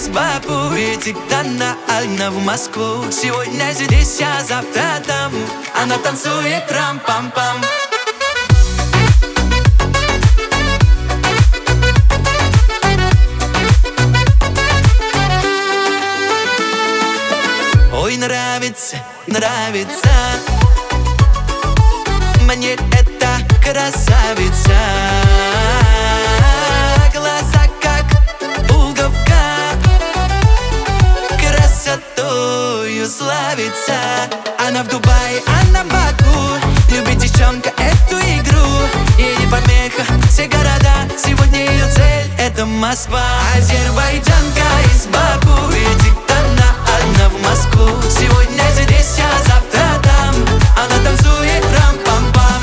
из Баку, летит она в Москву. Сегодня здесь, а завтра там. Она танцует трам-пам-пам. Ой, нравится, нравится мне эта красавица. Глаза как пуговка, красотою славится. Она в Дубае, она в Баку, любит девчонка эту игру. Ей не помеха все города, сегодня ее цель — это Москва. Азербайджанка из Баку, летит она в Москву. Сегодня здесь, а завтра там. Она танцует рам-пам-пам.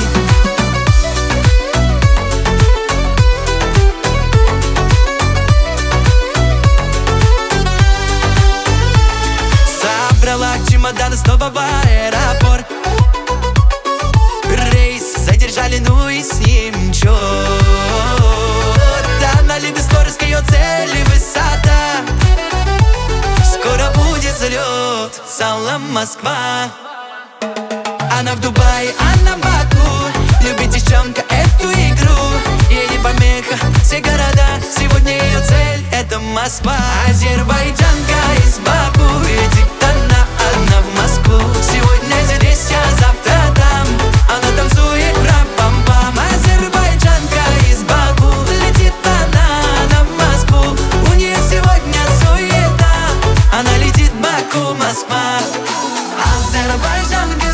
Собрала чемодан снова в аэропорт. Рейс задержали, ну и с ним черт. Она любит скорость, ее цель и высота. Скоро будет взлет, салам, Москва. Она в Дубае, она в Баку, любит девчонка эту игру. Ей не помеха все города, сегодня ее цель — это Москва. Азербайджанка из Баку, летит она в Москву. Сегодня здесь, а завтра там. Она танцует рам-пам-пам. Азербайджанка из Баку, летит она в Москву. У нее сегодня суета, она летит в Баку, Москва. Азербайджанка.